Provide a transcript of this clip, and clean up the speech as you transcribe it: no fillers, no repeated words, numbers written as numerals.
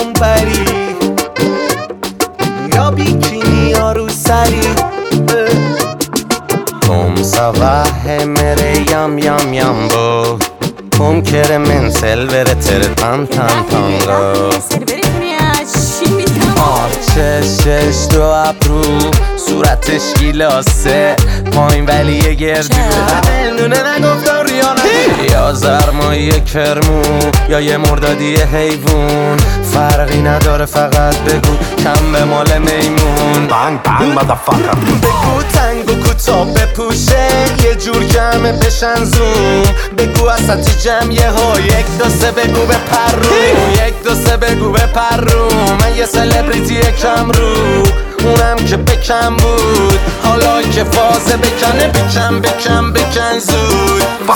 اونوری یا بیکینی یا رو سری Come ça va e mere yam yam yambo Come kere men selveretere tan tan tango چشش دو ابرو صورتش گیلاسه پایین ولی یه گردی نونه نگفتم ریانه یا زرمایی کرمو یا یه مردادی حیوون فرقی نداره فقط بگو کم به مال میمون Bang bang motherfucker بگو تنگ و کوتاه بپوشه یه جور جمعه بشن زوم بگو اساتی جمعیه ها یک دو سه بگو به پرو یک دو سه بگو به پرو من یه سلبریتی کم رو اونم که بکم بود حالا که فازه بکنه بکن زود